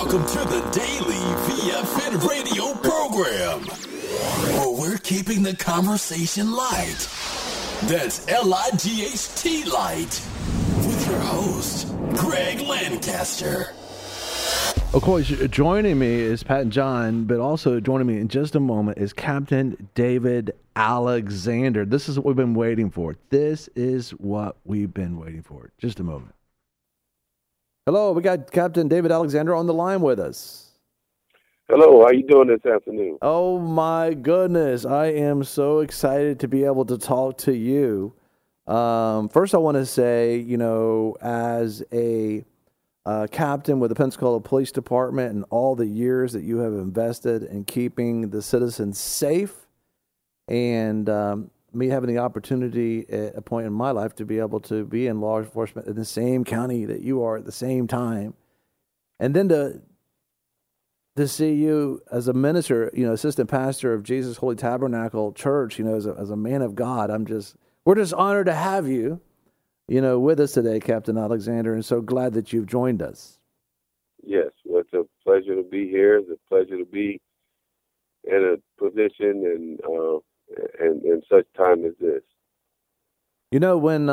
Welcome to the Daily VFN radio program, where we're keeping the conversation light. That's L-I-G-H-T light. With your host, Greg Lancaster. Of course, joining me is Pat and John, but also joining me in just a moment is Captain David Alexander. This is what we've been waiting for. Just a moment. Hello, we got Captain David Alexander on the line with us. Hello, how you doing this afternoon? Oh my goodness, I am so excited to be able to talk to you. First, I want to say, as a captain with the Pensacola Police Department and all the years that you have invested in keeping the citizens safe, and me having the opportunity at a point in my life to be able to be in law enforcement in the same county that you are at the same time, and then to see you as a minister, assistant pastor of Jesus Holy Tabernacle Church, as a man of God, we're just honored to have you, with us today, Captain Alexander, and so glad that you've joined us. Yes, well, it's a pleasure to be here. It's a pleasure to be in a position and such time as this. When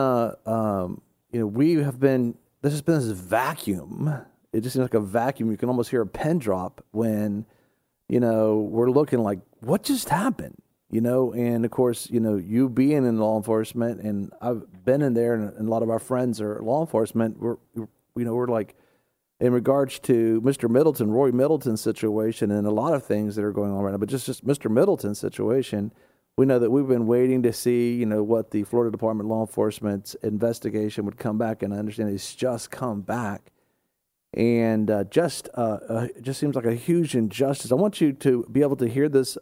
we have been, this has been this vacuum. It just seems like a vacuum. You can almost hear a pin drop when, we're looking like, what just happened? And of course, you being in law enforcement, and I've been in there, and a lot of our friends are law enforcement. We're like, in regards to Mr. Middleton, Roy Middleton's situation, and a lot of things that are going on right now, but just Mr. Middleton's situation, we know that we've been waiting to see, what the Florida Department of Law Enforcement's investigation would come back, and I understand it's just come back, and it just seems like a huge injustice. I want you to be able to hear this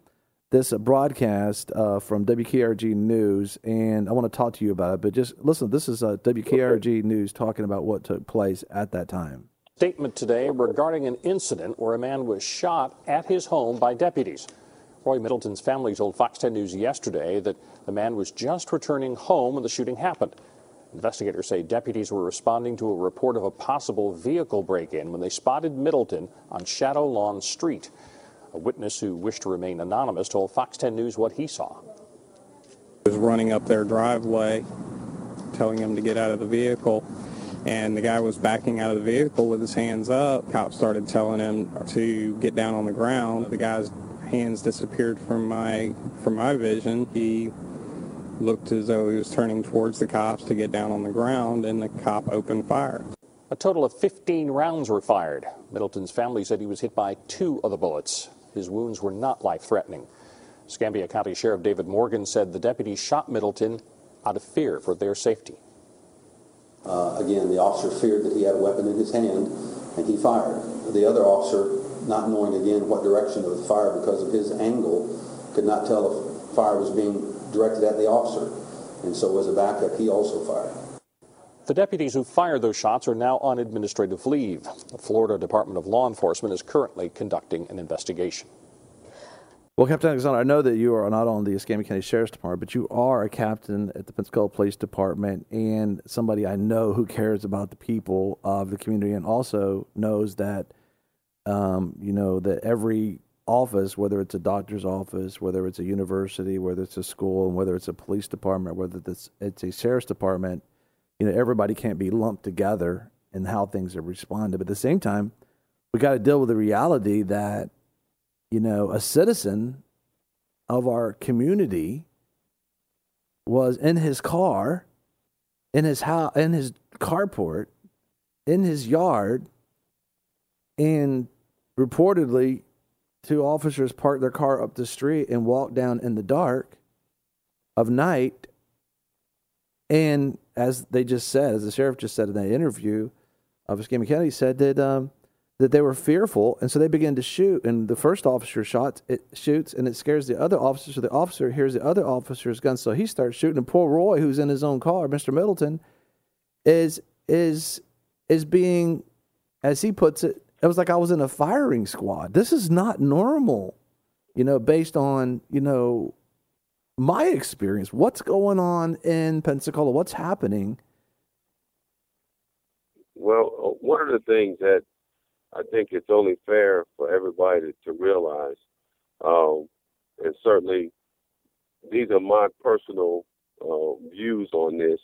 broadcast from WKRG News, and I want to talk to you about it. But just listen, this is WKRG News talking about what took place at that time. Statement today regarding an incident where a man was shot at his home by deputies. Roy Middleton's family told Fox 10 News yesterday that the man was just returning home when the shooting happened. Investigators say deputies were responding to a report of a possible vehicle break-in when they spotted Middleton on Shadow Lawn Street. A witness who wished to remain anonymous told Fox 10 News what he saw. He was running up their driveway, telling him to get out of the vehicle, and the guy was backing out of the vehicle with his hands up. Cops started telling him to get down on the ground. The guy's hands disappeared from my vision. He looked as though he was turning towards the cops to get down on the ground, and the cop opened fire. A total of 15 rounds were fired. Middleton's family said he was hit by 2 of the bullets. His wounds were not life-threatening. Escambia County Sheriff David Morgan said the deputies shot Middleton out of fear for their safety. Again, the officer feared that he had a weapon in his hand, and he fired. The other officer, not knowing again what direction of the fire because of his angle, could not tell if fire was being directed at the officer. And so as a backup, he also fired. The deputies who fired those shots are now on administrative leave. The Florida Department of Law Enforcement is currently conducting an investigation. Well, Captain Alexander, I know that you are not on the Escambia County Sheriff's Department, but you are a captain at the Pensacola Police Department and somebody I know who cares about the people of the community, and also knows that, that every office, whether it's a doctor's office, whether it's a university, whether it's a school, and whether it's a police department, whether it's a sheriff's department, everybody can't be lumped together in how things are responded. But at the same time, we got to deal with the reality that, a citizen of our community was in his car, in his house, in his carport, in his yard, and reportedly 2 officers parked their car up the street and walked down in the dark of night. And as they just said, as the sheriff just said in that interview of Escambia County, said that they were fearful, and so they began to shoot. And the first officer shoots, and it scares the other officer. So the officer hears the other officer's gun, so he starts shooting. And poor Roy, who's in his own car, Mr. Middleton, is being, as he puts it, it was like I was in a firing squad. This is not normal, based on my experience. What's going on in Pensacola? What's happening? Well, one of the things that I think it's only fair for everybody to realize, and certainly these are my personal views on this,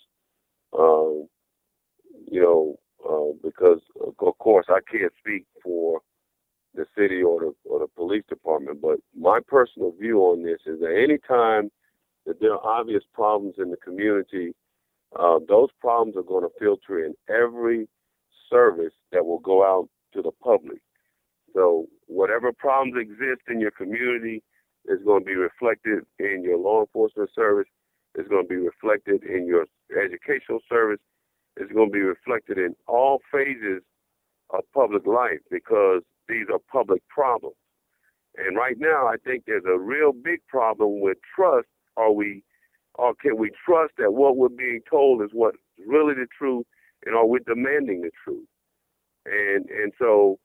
because of course I can't speak for the city or the police department, but my personal view on this is that any time that there are obvious problems in the community, those problems are going to filter in every service that will go out to the public. So whatever problems exist in your community is going to be reflected in your law enforcement service. It's going to be reflected in your educational service. It's going to be reflected in all phases of public life because these are public problems. And right now, I think there's a real big problem with trust. Can we trust that what we're being told is what's really the truth, and are we demanding the truth? And so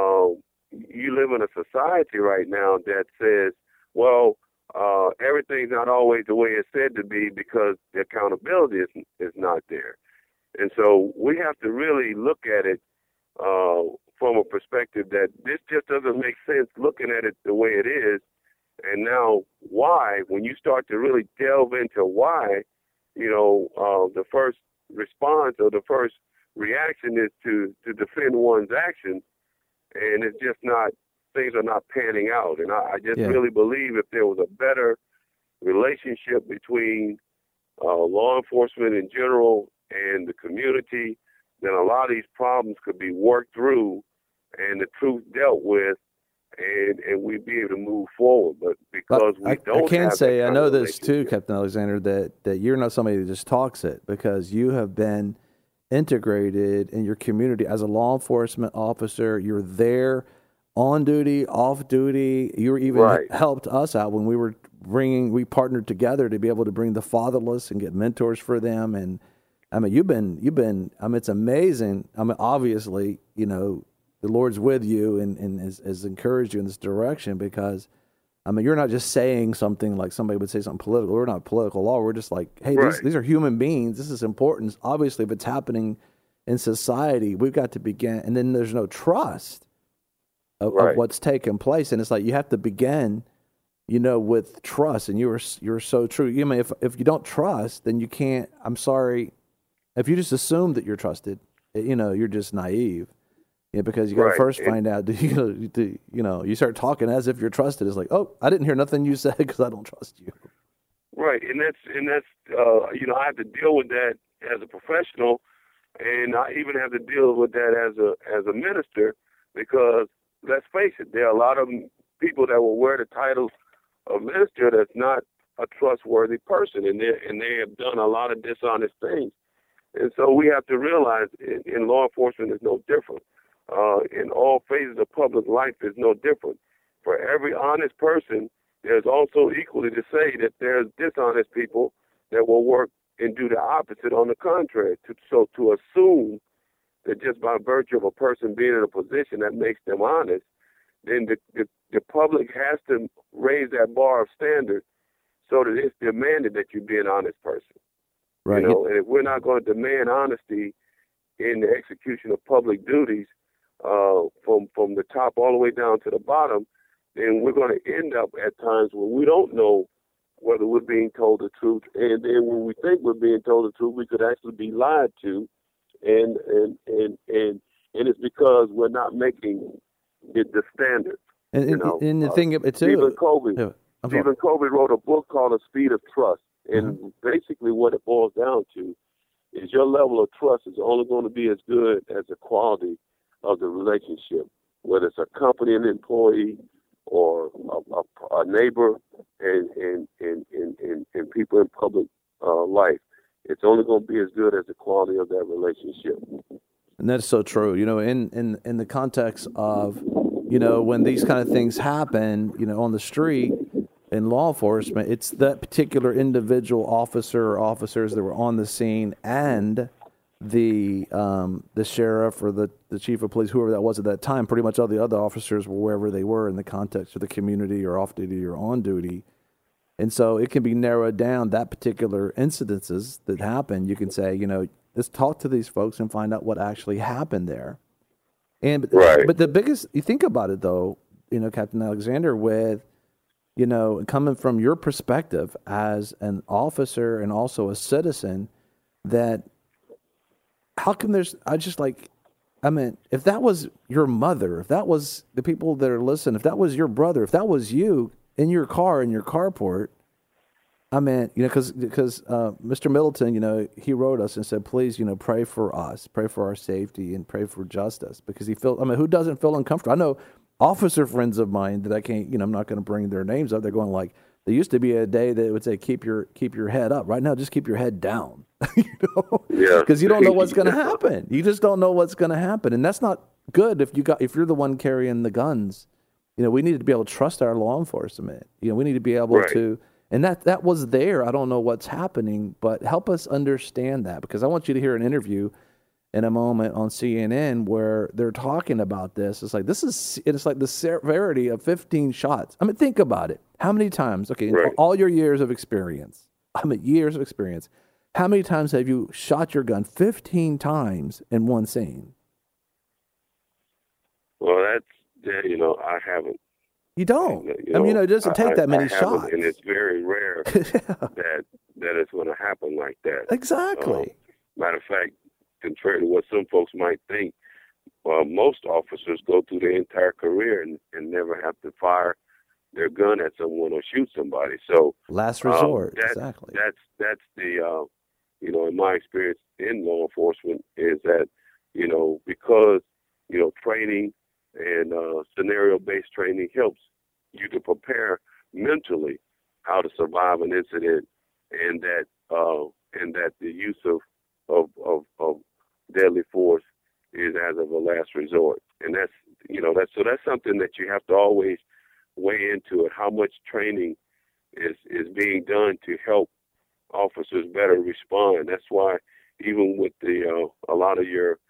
you live in a society right now that says, well, everything's not always the way it's said to be because the accountability is not there. And so we have to really look at it from a perspective that this just doesn't make sense looking at it the way it is. And now why, when you start to really delve into why, the first response or the first reaction is to defend one's actions, and it's just not, things are not panning out. And I just really believe if there was a better relationship between law enforcement in general and the community, then a lot of these problems could be worked through and the truth dealt with, and we'd be able to move forward. But because I can say, I know this too, Captain Alexander, that you're not somebody that just talks it, because you have been integrated in your community as a law enforcement officer. You're there on duty, off duty. You were even helped us out when we partnered together to be able to bring the fatherless and get mentors for them. And I mean, you've been, it's amazing. I mean, obviously, the Lord's with you and has encouraged you in this direction, because, I mean, you're not just saying something like somebody would say something political. We're not political law. We're just like, hey, these are human beings. This is important. Obviously, if it's happening in society, we've got to begin. And then there's no trust of what's taking place. And it's like you have to begin, with trust. And you're so true. I mean, if you don't trust, then you can't. I'm sorry. If you just assume that you're trusted, you're just naive. Yeah, because you got to first find out. You start talking as if you're trusted. It's like, oh, I didn't hear nothing you said because I don't trust you. Right, and that's I have to deal with that as a professional, and I even have to deal with that as a minister, because let's face it, there are a lot of people that will wear the title of minister that's not a trustworthy person, and they have done a lot of dishonest things, and so we have to realize in law enforcement is no different. In all phases of public life is no different. For every honest person, there's also equally to say that there's dishonest people that will work and do the opposite on the contrary. So to assume that just by virtue of a person being in a position that makes them honest, then the public has to raise that bar of standard so that it's demanded that you be an honest person. Right. And if we're not going to demand honesty in the execution of public duties, from the top all the way down to the bottom, then we're going to end up at times where we don't know whether we're being told the truth, and then when we think we're being told the truth, we could actually be lied to, and it's because we're not making it the standard. And the thing too, Stephen Covey wrote a book called The Speed of Trust, and basically what it boils down to is your level of trust is only going to be as good as the quality of the relationship, whether it's a company, an employee, or a neighbor, and people in public life. It's only going to be as good as the quality of that relationship. And that's so true. In the context of, when these kind of things happen, on the street in law enforcement, it's that particular individual officer or officers that were on the scene and the sheriff or the chief of police, whoever that was at that time. Pretty much all the other officers were wherever they were in the context of the community or off duty or on duty. And so it can be narrowed down, that particular incidences that happen. You can say, let's talk to these folks and find out what actually happened there. And Right. but the biggest, you think about it though, Captain Alexander, with coming from your perspective as an officer and also a citizen, that how come if that was your mother, if that was the people that are listening, if that was your brother, if that was you in your car, in your carport, because Mr. Middleton, he wrote us and said, please, pray for us, pray for our safety, and pray for justice, because who doesn't feel uncomfortable? I know officer friends of mine that I can't, I'm not going to bring their names up. They're going like, there used to be a day that it would say, keep your head up. Right now, just keep your head down, Yeah. because you don't know what's going to happen. You just don't know what's going to happen. And that's not good if you're the one carrying the guns. We need to be able to trust our law enforcement. We need to be able Right. to, and that was there. I don't know what's happening, but help us understand that, because I want you to hear an interview in a moment on CNN where they're talking about this. It's like the severity of 15 shots. Think about it. How many times, in Right. all your years of experience, how many times have you shot your gun? 15 times in one scene. Well, I haven't. You don't. It doesn't take that many shots. And it's very rare that it's going to happen like that. Exactly. Matter of fact, contrary to what some folks might think, most officers go through their entire career and never have to fire their gun at someone or shoot somebody. So last resort. Exactly. That's the in my experience in law enforcement is that because training and scenario-based training helps you to prepare mentally how to survive an incident, and that the use of deadly force is as of a last resort. And that's something that you have to always weigh into it, how much training is being done to help officers better respond. That's why even with a lot of your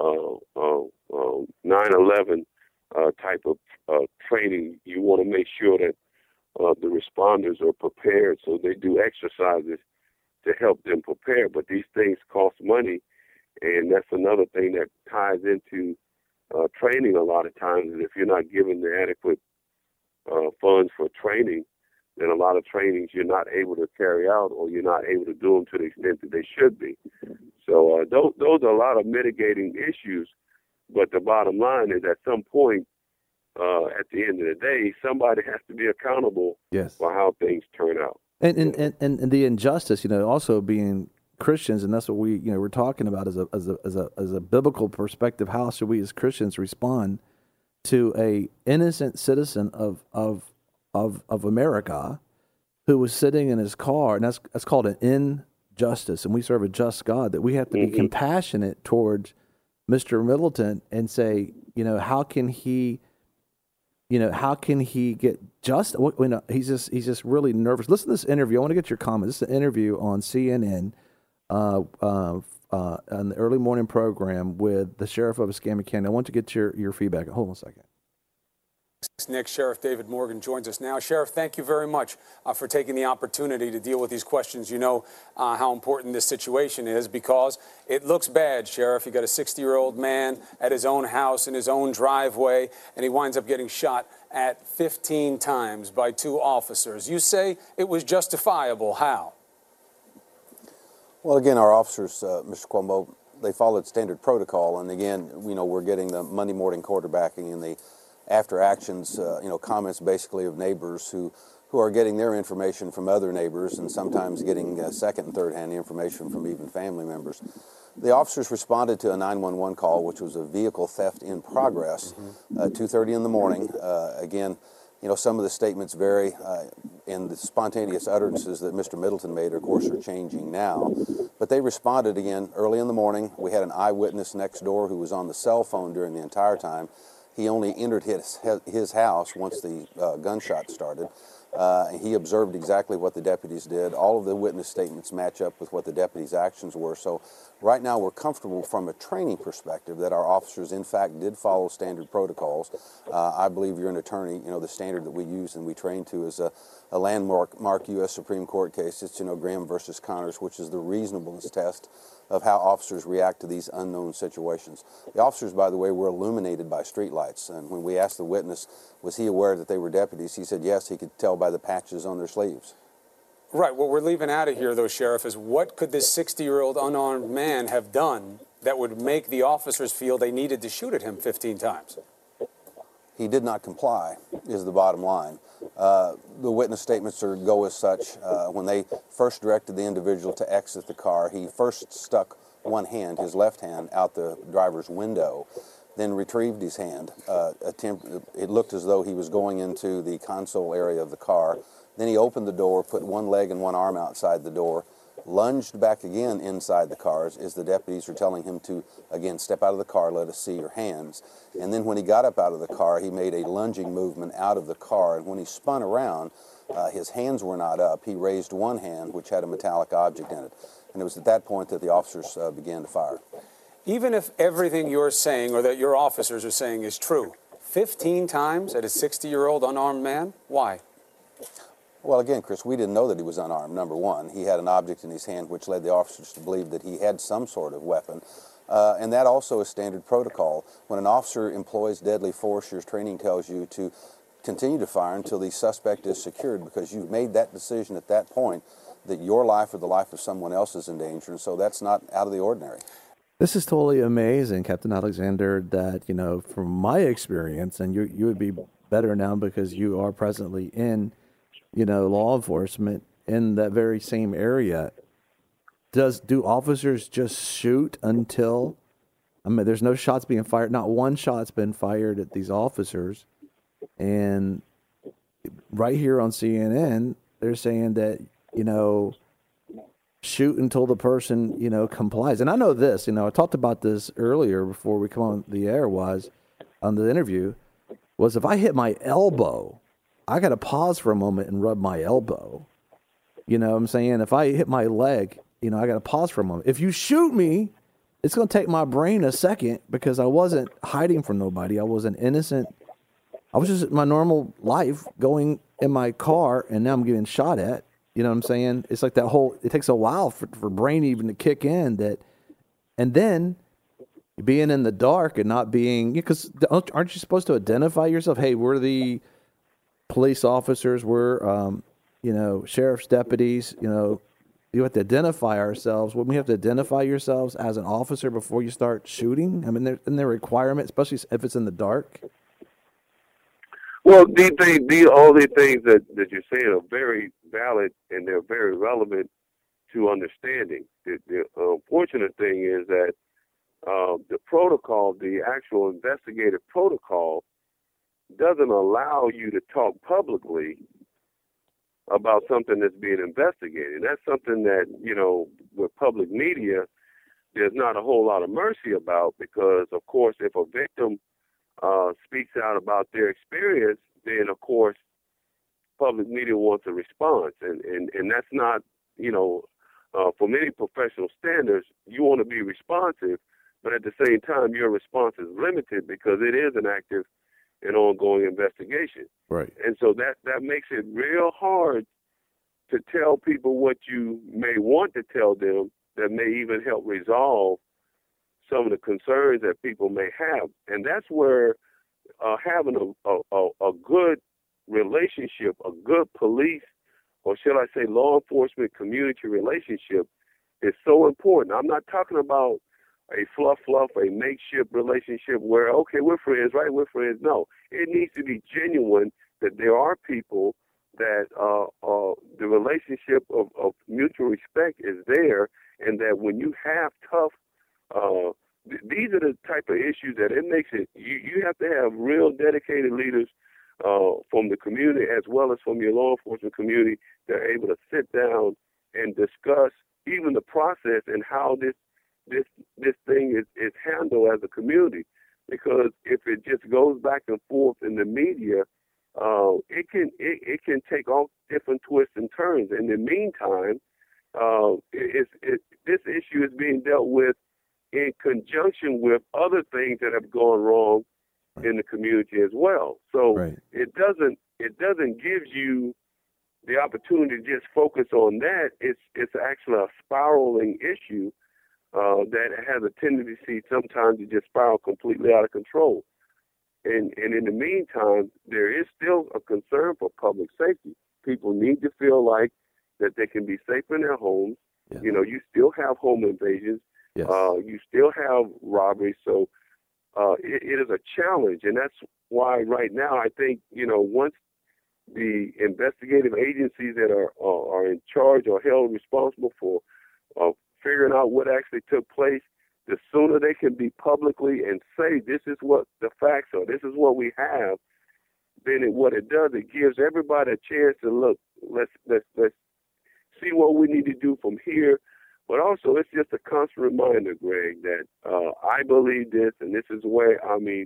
9/11 type of training, you want to make sure that the responders are prepared, so they do exercises to help them prepare. But these things cost money, and that's another thing that ties into training a lot of times. Is if you're not given the adequate funds for training, then a lot of trainings you're not able to carry out, or you're not able to do them to the extent that they should be. So those are a lot of mitigating issues. But the bottom line is, at some point, at the end of the day, somebody has to be accountable for how things turn out. And the injustice, also being Christians, and that's what we're talking about as a biblical perspective. How should we as Christians respond to a innocent citizen of America who was sitting in his car? And that's called an injustice. And we serve a just God, that we have to be compassionate towards Mr. Middleton and say, how can he get just? He's just really nervous. Listen to this interview. I want to get your comments. This is an interview on CNN, on the early morning program with the sheriff of Escambia County. I want to get your feedback. Hold on a second. Nick, Sheriff David Morgan joins us now. Sheriff, thank you very much for taking the opportunity to deal with these questions. You know how important this situation is, because it looks bad, Sheriff. You got a 60-year-old man at his own house in his own driveway, and he winds up getting shot at 15 times by two officers. You say it was justifiable. How? Well, again, our officers, Mr. Cuomo, they followed standard protocol. And again, we're getting the Monday morning quarterbacking and the after actions, comments basically of neighbors who are getting their information from other neighbors, and sometimes getting second and third hand information from even family members. The officers responded to a 911 call, which was a vehicle theft in progress, 2:30 in the morning. Again, some of the statements vary, and the spontaneous utterances that Mr. Middleton made, of course, are changing now. But they responded again early in the morning. We had an eyewitness next door who was on the cell phone during the entire time. He only entered his house once the gunshot started. He observed exactly what the deputies did. All of the witness statements match up with what the deputies' actions were. So right now we're comfortable from a training perspective that our officers, in fact, did follow standard protocols. I believe you're an attorney. The standard that we use and we train to is a landmark U.S. Supreme Court case. It's, Graham versus Connors, which is the reasonableness test of how officers react to these unknown situations. The officers, by the way, were illuminated by streetlights. And when we asked the witness, was he aware that they were deputies, he said yes, he could tell by the patches on their sleeves. Right. What we're leaving out of here, though, Sheriff, is what could this 60-year-old unarmed man have done that would make the officers feel they needed to shoot at him 15 times? He did not comply, is the bottom line. The witness statements go as such. When they first directed the individual to exit the car, he first stuck one hand, his left hand, out the driver's window, then retrieved his hand. It looked as though he was going into the console area of the car. Then he opened the door, put one leg and one arm outside the door, lunged back again inside the cars as the deputies were telling him to, again, step out of the car, let us see your hands. And then when he got up out of the car, he made a lunging movement out of the car. And when he spun around, his hands were not up. He raised one hand, which had a metallic object in it. And it was at that point that the officers began to fire. Even if everything you're saying or that your officers are saying is true, 15 times at a 60-year-old unarmed man? Why? Well, again, Chris, we didn't know that he was unarmed, number one. He had an object in his hand which led the officers to believe that he had some sort of weapon. And that also is standard protocol. When an officer employs deadly force, your training tells you to continue to fire until the suspect is secured, because you've made that decision at that point that your life or the life of someone else is in danger, and so that's not out of the ordinary. This is totally amazing, Captain Alexander, that, from my experience, and you would be better now because you are presently in law enforcement in that very same area. Do officers just shoot until, there's no shots being fired, not one shot's been fired at these officers, and right here on CNN, they're saying that, shoot until the person, complies. And I know this, I talked about this earlier before we come on the air, on the interview, was if I hit my elbow, I got to pause for a moment and rub my elbow. You know what I'm saying? If I hit my leg, I got to pause for a moment. If you shoot me, it's going to take my brain a second because I wasn't hiding from nobody. I was an innocent. I was just my normal life going in my car, and now I'm getting shot at. You know what I'm saying? It's like that whole, it takes a while for brain even to kick in that. And then being in the dark and not being, because aren't you supposed to identify yourself? Hey, we're the police officers, we're, sheriff's deputies, you have to identify ourselves. Wouldn't we have to identify yourselves as an officer before you start shooting? I mean, isn't there a requirement, especially if it's in the dark? Well, all these things that you're saying are very valid and they're very relevant to understanding. The unfortunate thing is that the protocol, the actual investigative protocol, doesn't allow you to talk publicly about something that's being investigated. That's something that, with public media, there's not a whole lot of mercy about because, of course, if a victim speaks out about their experience, then, of course, public media wants a response. And that's not, for many professional standards, you want to be responsive, but at the same time, your response is limited because it is an active and ongoing investigation. Right. And so that makes it real hard to tell people what you may want to tell them that may even help resolve some of the concerns that people may have. And that's where having a good relationship, a good police, or shall I say law enforcement community relationship is so important. I'm not talking about a fluff, a makeshift relationship where, okay, we're friends, right? We're friends. No, it needs to be genuine that there are people that the relationship of mutual respect is there, and that when you have tough, these are the type of issues that it makes it, you have to have real dedicated leaders from the community as well as from your law enforcement community that are able to sit down and discuss even the process and how this thing is handled as a community. Because if it just goes back and forth in the media, it can take all different twists and turns. In the meantime, this issue is being dealt with in conjunction with other things that have gone wrong in the community as well. So right. It doesn't give you the opportunity to just focus on that, it's actually a spiraling issue that has a tendency sometimes to just spiral completely out of control. And in the meantime, there is still a concern for public safety. People need to feel like that they can be safe in their homes. Yeah. You know, you still have home invasions. Yes. You still have robberies. So it is a challenge. And that's why right now I think, you know, once the investigative agencies that are in charge or held responsible for figuring out what actually took place, the sooner they can be publicly and say this is what the facts are, this is what we have, then what it does, it gives everybody a chance to look. Let's see what we need to do from here. But also, it's just a constant reminder, Greg, that I believe this, and this is where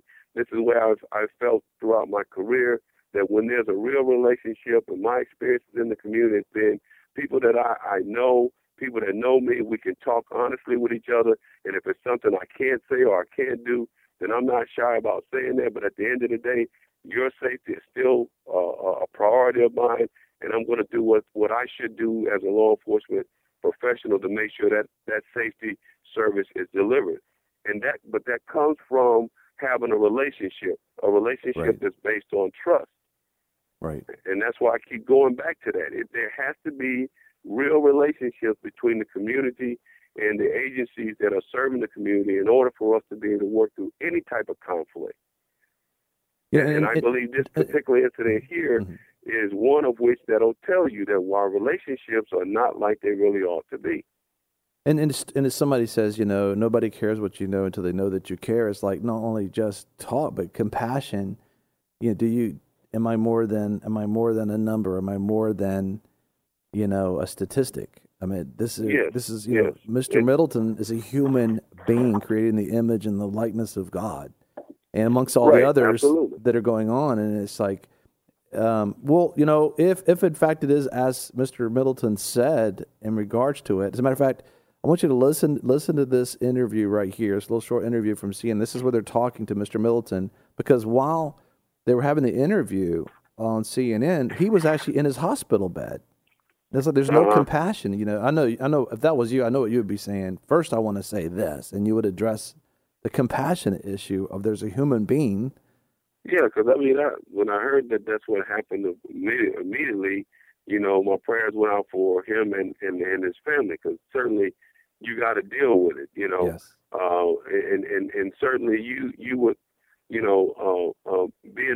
I've felt throughout my career, that when there's a real relationship, and my experiences in the community has been people that I know, people that know me, we can talk honestly with each other, and if it's something I can't say or I can't do, then I'm not shy about saying that. But at the end of the day, your safety is still a priority of mine, and I'm going to do what I should do as a law enforcement professional to make sure that safety service is delivered. But that comes from having a relationship right. That's based on trust. Right. And that's why I keep going back to that. There has to be real relationships between the community and the agencies that are serving the community in order for us to be able to work through any type of conflict. Yeah, and I believe this particular incident here mm-hmm. is one of which that'll tell you that while relationships are not like they really ought to be. And as somebody says, you know, nobody cares what you know until they know that you care. It's like not only just talk, but compassion. You know, am I more than a number? Am I more than, you know, a statistic? I mean, this is you know, Mr. Middleton is a human being created in the image and the likeness of God, and amongst all the others absolutely. That are going on, and it's like, well, you know, if in fact it is as Mr. Middleton said in regards to it. As a matter of fact, I want you to listen to this interview right here. It's a little short interview from CNN. This is where they're talking to Mr. Middleton, because while they were having the interview on CNN, he was actually in his hospital bed. It's like there's no compassion. You know, I know if that was you, I know what you would be saying. First, I want to say this, and you would address the compassionate issue of there's a human being. Yeah, because I mean, when I heard that that's what happened immediately, you know, my prayers went out for him and his family, because certainly you got to deal with it, you know. Yes. And certainly you would, you know, being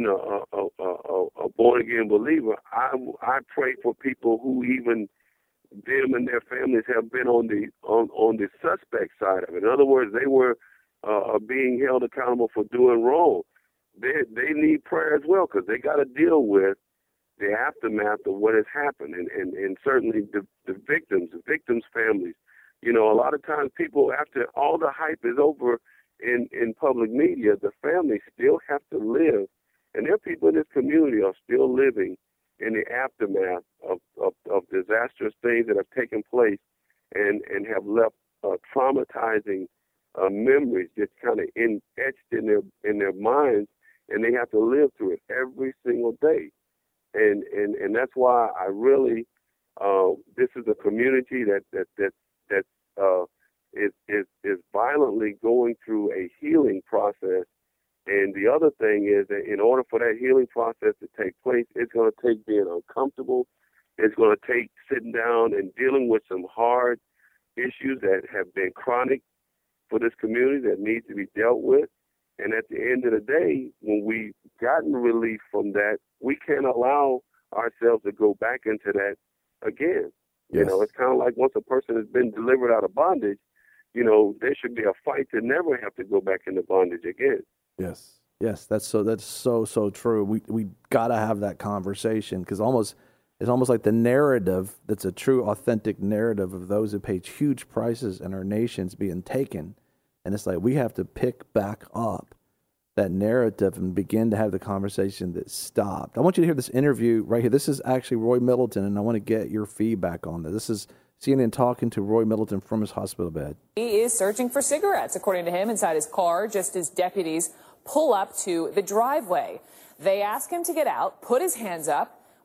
a born again believer, I pray for people who even them and their families have been on the suspect side of it. In other words, they were being held accountable for doing wrong. They need prayer as well, because they got to deal with the aftermath of what has happened, and certainly the victims' families. You know, a lot of times people, after all the hype is over in public media, the families still have to live, and there are people in this community are still living in the aftermath of disastrous things that have taken place and have left traumatizing memories just kind of etched in their minds, and they have to live through it every single day. And that's why I really this is a community that is violently going through a healing process. And the other thing is that in order for that healing process to take place, it's going to take being uncomfortable. It's going to take sitting down and dealing with some hard issues that have been chronic for this community that need to be dealt with. And at the end of the day, when we've gotten relief from that, we can't allow ourselves to go back into that again. Yes. You know, it's kind of like once a person has been delivered out of bondage, you know, there should be a fight to never have to go back into bondage again. Yes, that's so true. We got to have that conversation, because it's almost like the narrative that's a true, authentic narrative of those who paid huge prices in our nations being taken. And it's like we have to pick back up that narrative and begin to have the conversation that stopped. I want you to hear this interview right here. This is actually Roy Middleton, and I want to get your feedback on this. This is CNN talking to Roy Middleton from his hospital bed. He is searching for cigarettes, according to him, inside his car, just as deputies pull up to the driveway. They ask him to get out, put his hands up.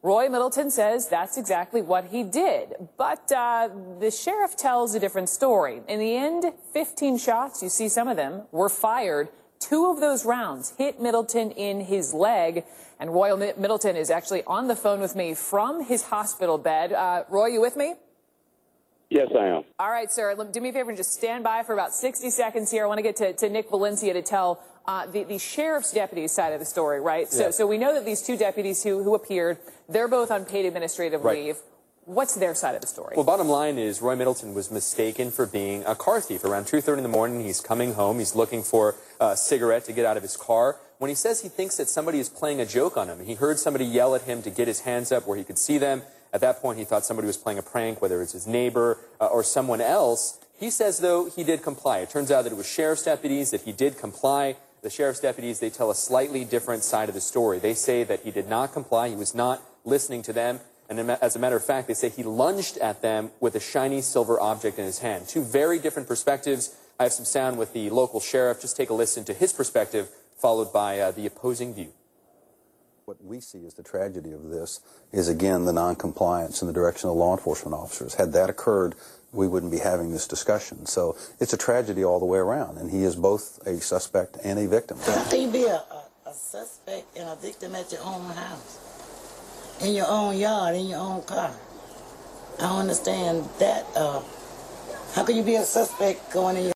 Roy Middleton says that's exactly what he did. But the sheriff tells a different story. In the end, 15 shots, you see some of them, were fired. 2 of those rounds hit Middleton in his leg. And Roy Middleton is actually on the phone with me from his hospital bed. Roy, you with me? Yes, I am. All right, sir. Do me a favor and just stand by for about 60 seconds here. I want to get to Nick Valencia to tell the sheriff's deputies side of the story, right? Yeah. So we know that these 2 deputies who appeared, they're both on paid administrative leave. What's their side of the story? Well, bottom line is Roy Middleton was mistaken for being a car thief. Around 2:30 in the morning, he's coming home. He's looking for a cigarette to get out of his car. When he says he thinks that somebody is playing a joke on him, he heard somebody yell at him to get his hands up where he could see them. At that point, he thought somebody was playing a prank, whether it's his neighbor or someone else. He says, though, he did comply. It turns out that it was sheriff's deputies, that he did comply. The sheriff's deputies, they tell a slightly different side of the story. They say that he did not comply. He was not listening to them. And as a matter of fact, they say he lunged at them with a shiny silver object in his hand. 2 very different perspectives. I have some sound with the local sheriff. Just take a listen to his perspective, followed by the opposing view. What we see as the tragedy of this is, again, the noncompliance in the direction of law enforcement officers. Had that occurred, we wouldn't be having this discussion. So it's a tragedy all the way around, and he is both a suspect and a victim. How can you be a suspect and a victim at your own house, in your own yard, in your own car? I don't understand that. How can you be a suspect going in your...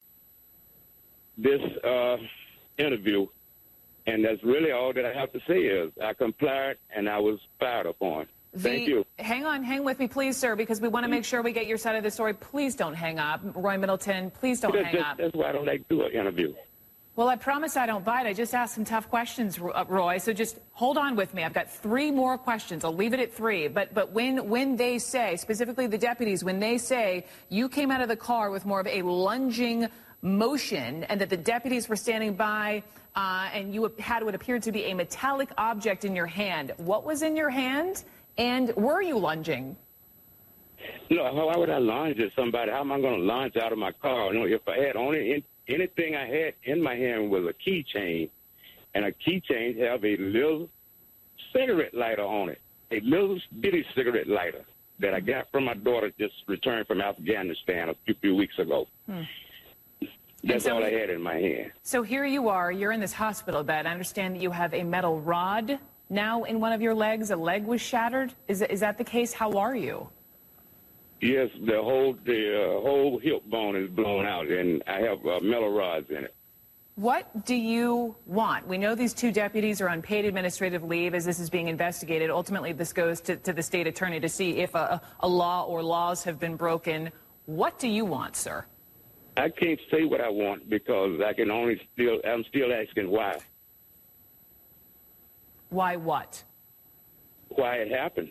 This interview, and that's really all that I have to say is I complied and I was fired upon. Thank you. Hang with me, please, sir, because we want to make sure we get your side of the story. Please don't hang up. Roy Middleton, please don't hang up. That's why I don't like to do an interview. Well, I promise I don't bite. I just asked some tough questions, Roy, so just hold on with me. I've got 3 more questions. I'll leave it at 3. But when they say, specifically the deputies, when they say you came out of the car with more of a lunging motion and that the deputies were standing by and you had what appeared to be a metallic object in your hand, what was in your hand? And were you lunging? No, why would I lunge at somebody? How am I going to lunge out of my car? No, if I had anything I had in my hand was a keychain, and a keychain have a little cigarette lighter on it, a little bitty cigarette lighter that I got from my daughter just returned from Afghanistan a few weeks ago. That's all I had in my hand. So here you are. You're in this hospital bed. I understand that you have a metal rod now in one of your legs. A leg was shattered. Is that the case? How are you? Yes, the whole hip bone is blown out, and I have metal rods in it. What do you want? We know these 2 deputies are on paid administrative leave as this is being investigated. Ultimately, this goes to the state attorney to see if a law or laws have been broken. What do you want, sir? I can't say what I want because I'm still asking why. Why what? Why it happened.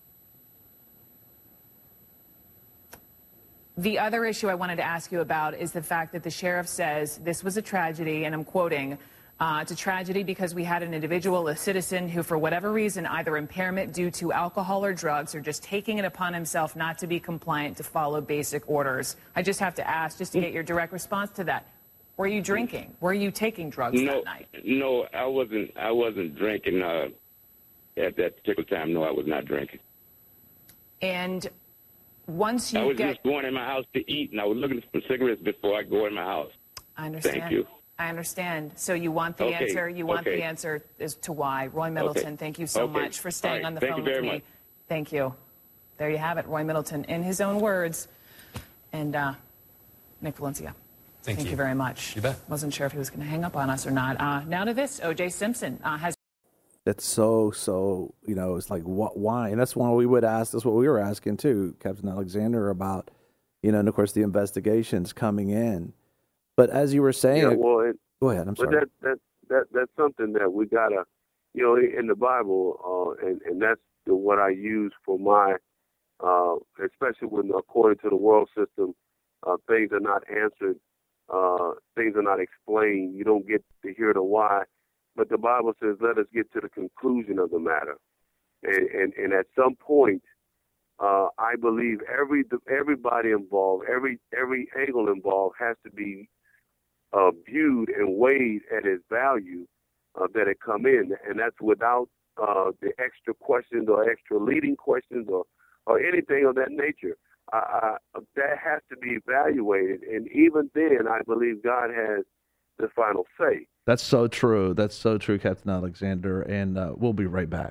The other issue I wanted to ask you about is the fact that the sheriff says this was a tragedy, and I'm quoting, it's a tragedy because we had an individual, a citizen, who for whatever reason, either impairment due to alcohol or drugs, or just taking it upon himself not to be compliant to follow basic orders. I just have to ask, just to get your direct response to that. Were you drinking? Were you taking drugs that night? No, I wasn't drinking at that particular time. No, I was not drinking. And once you I was just going in my house to eat, and I was looking for cigarettes before I go in my house. I understand. Thank you. I understand. So you want the answer. You want the answer as to why. Roy Middleton, thank you so much for staying on the phone with me. Thank you. There you have it. Roy Middleton, in his own words. And Nick Valencia. Thank you very much. You bet. Wasn't sure if he was going to hang up on us or not. Now to this. O.J. Simpson has. That's so, it's like, why? And that's why we would ask, that's what we were asking too, Captain Alexander, about, and of course the investigations coming in. But as you were saying, go ahead, I'm sorry. But that's something that we got to, in the Bible, and that's what I use for my, especially when, according to the world system, things are not answered, things are not explained. You don't get to hear the why. But the Bible says, let us get to the conclusion of the matter. And at some point, I believe everybody involved, every angle involved has to be viewed and weighed at its value that it come in. And that's without the extra questions or extra leading questions or anything of that nature. That has to be evaluated, and even then, I believe God has the final say. That's so true. That's so true, Captain Alexander, and we'll be right back.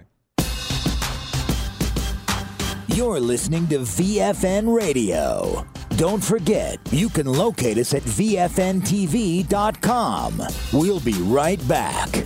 You're listening to VFN Radio. Don't forget, you can locate us at VFNTV.com. We'll be right back.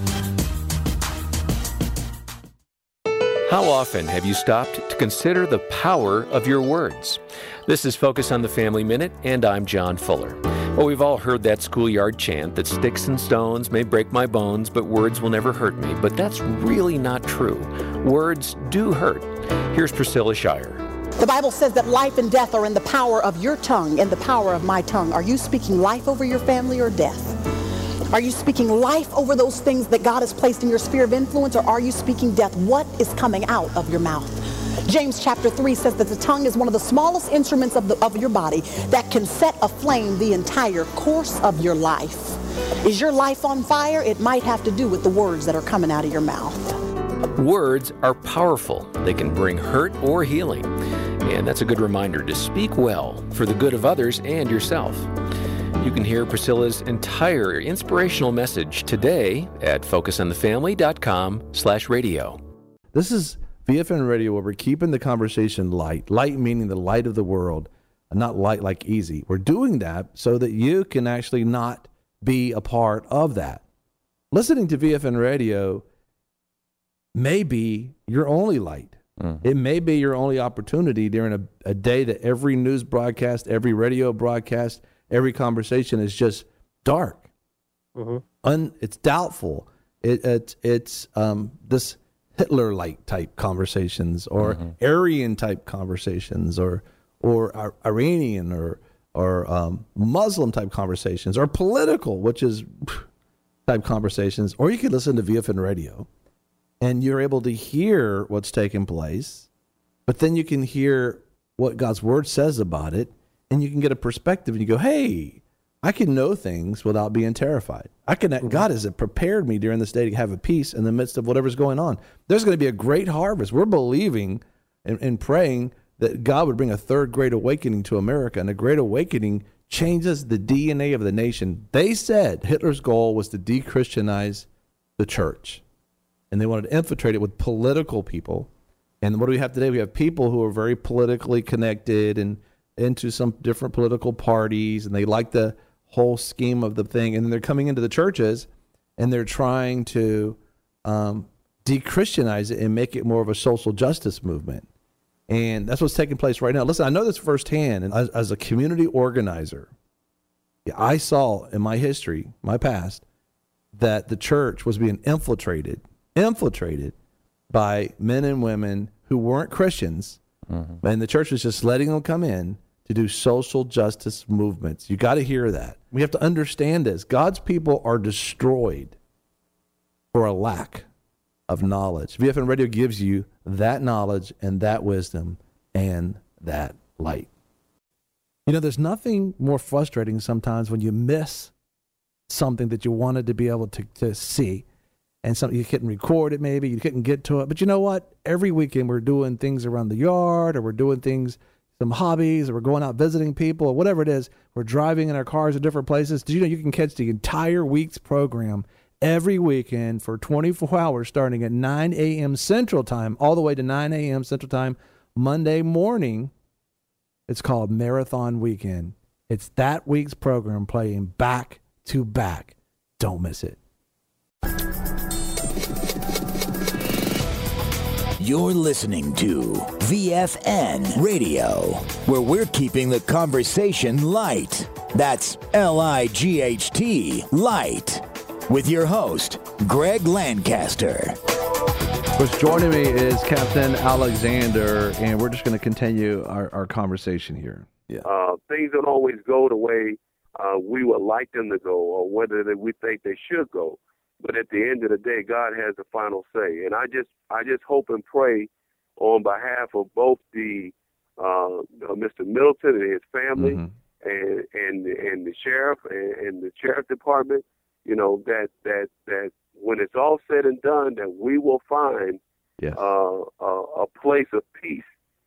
How often have you stopped to consider the power of your words? This is Focus on the Family Minute, and I'm John Fuller. Well, we've all heard that schoolyard chant that sticks and stones may break my bones, but words will never hurt me. But that's really not true. Words do hurt. Here's Priscilla Shire. The Bible says that life and death are in the power of your tongue and the power of my tongue. Are you speaking life over your family or death? Are you speaking life over those things that God has placed in your sphere of influence, or are you speaking death? What is coming out of your mouth? James chapter 3 says that the tongue is one of the smallest instruments of your body that can set aflame the entire course of your life. Is your life on fire? It might have to do with the words that are coming out of your mouth. Words are powerful. They can bring hurt or healing. And that's a good reminder to speak well for the good of others and yourself. You can hear Priscilla's entire inspirational message today at focusonthefamily.com/radio. This is VFN Radio, where we're keeping the conversation light. Light meaning the light of the world, not light like easy. We're doing that so that you can actually not be a part of that. Listening to VFN Radio may be your only light. It may be your only opportunity during a day that every news broadcast, every radio broadcast, every conversation is just dark. It's doubtful. It's this Hitler-like type conversations, or Aryan-type conversations, or Iranian or Muslim type conversations, or political, which is type conversations. Or you could listen to VFN Radio, and you're able to hear what's taking place, but then you can hear what God's Word says about it, and you can get a perspective, and you go, hey, I can know things without being terrified. God has prepared me during this day to have a peace in the midst of whatever's going on. There's going to be a great harvest. We're believing and praying that God would bring a third great awakening to America, and a great awakening changes the DNA of the nation. They said Hitler's goal was to de-Christianize the church, and they wanted to infiltrate it with political people. And what do we have today? We have people who are very politically connected and into some different political parties, and they like the whole scheme of the thing, and then they're coming into the churches and they're trying to de-Christianize it and make it more of a social justice movement. And that's what's taking place right now. Listen, I know this firsthand, and as a community organizer, I saw in my history, my past, that the church was being infiltrated by men and women who weren't Christians, and the church was just letting them come in to do social justice movements. You got to hear that. We have to understand this. God's people are destroyed for a lack of knowledge. VFN Radio gives you that knowledge and that wisdom and that light. You know, there's nothing more frustrating sometimes when you miss something that you wanted to be able to see, and something you couldn't record it, maybe you couldn't get to it. But you know what? Every weekend we're doing things around the yard, or we're doing things, some hobbies, or we're going out visiting people, or whatever it is. We're driving in our cars to different places. Did you know you can catch the entire week's program every weekend for 24 hours starting at 9 a.m. Central Time all the way to 9 a.m. Central Time Monday morning? It's called Marathon Weekend. It's that week's program playing back to back. Don't miss it. You're listening to VFN Radio, where we're keeping the conversation light. That's L-I-G-H-T, light. With your host, Greg Lancaster. What's joining me is Captain Alexander, and we're just going to continue our conversation here. Things don't always go the way we would like them to go, or whether we think they should go. But at the end of the day, God has the final say. And I just hope and pray on behalf of both the Mr. Middleton and his family, and the sheriff and the sheriff department, you know, that when it's all said and done, that we will find a place of peace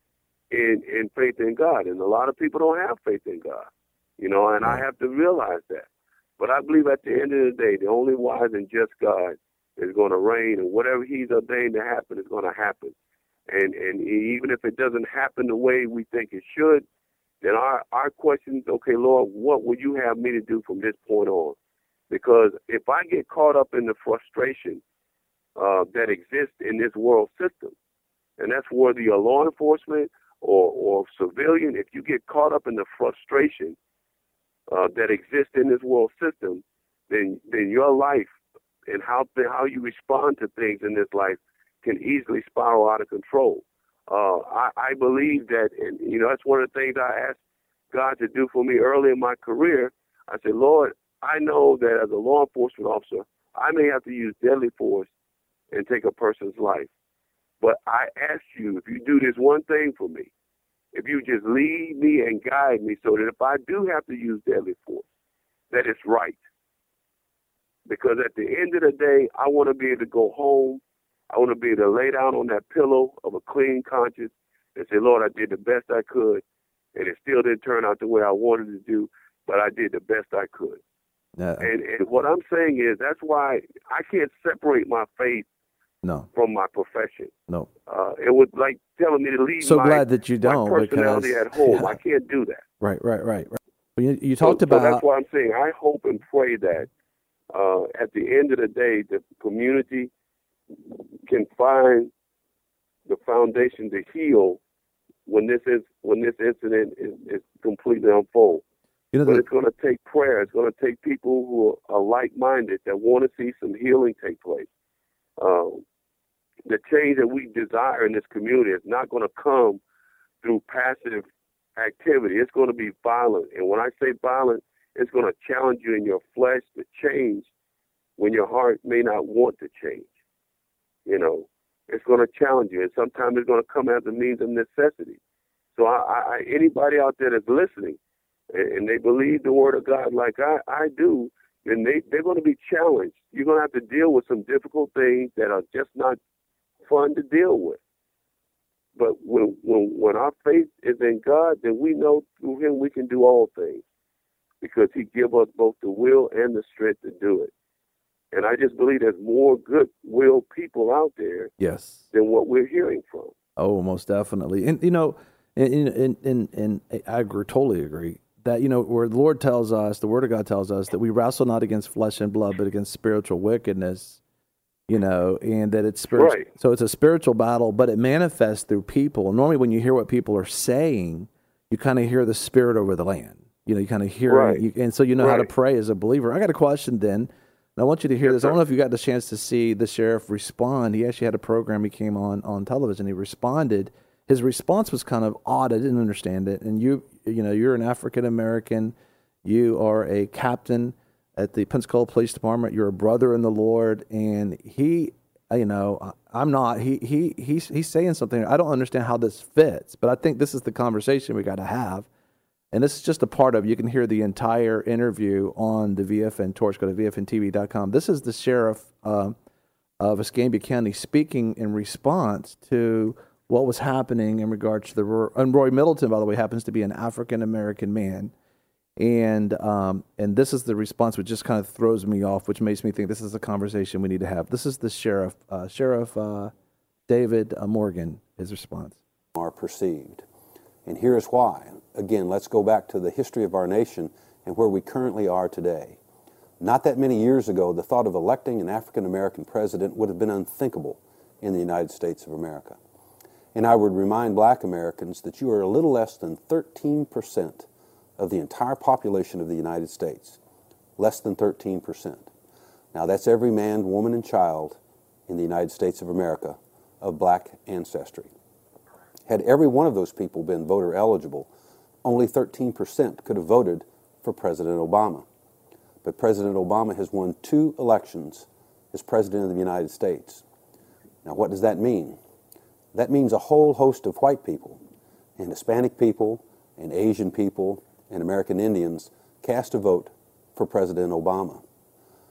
in faith in God. And a lot of people don't have faith in God, you know, and I have to realize that. But I believe at the end of the day, the only wise and just God is going to reign, and whatever he's ordained to happen is going to happen. And even if it doesn't happen the way we think it should, then our question is, okay, Lord, what would you have me to do from this point on? Because if I get caught up in the frustration that exists in this world system, and that's whether you're law enforcement or civilian, if you get caught up in the frustration that exists in this world system, then your life and how you respond to things in this life can easily spiral out of control. I believe that, and you know, that's one of the things I asked God to do for me early in my career. I said, Lord, I know that as a law enforcement officer, I may have to use deadly force and take a person's life. But I ask you, if you do this one thing for me, if you just lead me and guide me so that if I do have to use deadly force, that it's right. Because at the end of the day, I want to be able to go home. I want to be able to lay down on that pillow of a clean conscience and say, Lord, I did the best I could, and it still didn't turn out the way I wanted to do, but I did the best I could. And what I'm saying is that's why I can't separate my faith from my profession. No. It was like telling me to leave glad that you don't, my personality because, at home. I can't do that. Right. You talked about... So that's why I'm saying I hope and pray that at the end of the day, the community can find the foundation to heal when this incident is completely unfold. You know, but it's going to take prayer. It's going to take people who are like-minded that want to see some healing take place. The change that we desire in this community is not going to come through passive activity. It's going to be violent. And when I say violent, it's going to challenge you in your flesh to change when your heart may not want to change. You know, it's going to challenge you, and sometimes it's going to come as a means of necessity. So anybody out there that's listening, and they believe the word of God like I do, then they're going to be challenged. You're going to have to deal with some difficult things that are just not fun to deal with. But when our faith is in God, then we know through him we can do all things, because he gives us both the will and the strength to do it. And I just believe there's more goodwill people out there than what we're hearing from. Oh, most definitely. And, you know, and I totally agree that, you know, where the Lord tells us, the Word of God tells us that we wrestle not against flesh and blood, but against spiritual wickedness, you know, and that it's spiritual. Right. So it's a spiritual battle, but it manifests through people. And normally when you hear what people are saying, you kind of hear the spirit over the land. You know, you kind of hear it, and so you know how to pray as a believer. I got a question then. And I want you to hear this. I don't know if you got the chance to see the sheriff respond. He actually had a program. He came on television. He responded. His response was kind of odd. I didn't understand it. And you know, you're an African American. You are a captain at the Pensacola Police Department. You're a brother in the Lord. And he, you know, I'm not. He's saying something. I don't understand how this fits, but I think this is the conversation we got to have. And this is just a part of, you can hear the entire interview on the VFN Torch. Go to VFNTV.com. This is the sheriff of Escambia County speaking in response to what was happening in regards to the... And Roy Middleton, by the way, happens to be an African-American man. And this is the response, which just kind of throws me off, which makes me think this is a conversation we need to have. This is the sheriff, Sheriff David Morgan, his response. Are perceived. And here's why. Again, let's go back to the history of our nation and where we currently are today. Not that many years ago, the thought of electing an African-American president would have been unthinkable in the United States of America. And I would remind black Americans that you are a little less than 13% of the entire population of the United States. Less than 13%. Now that's every man, woman, and child in the United States of America of black ancestry. Had every one of those people been voter eligible, only 13% could have voted for President Obama. But President Obama has won 2 elections as President of the United States. Now what does that mean? That means a whole host of white people, and Hispanic people, and Asian people, and American Indians cast a vote for President Obama.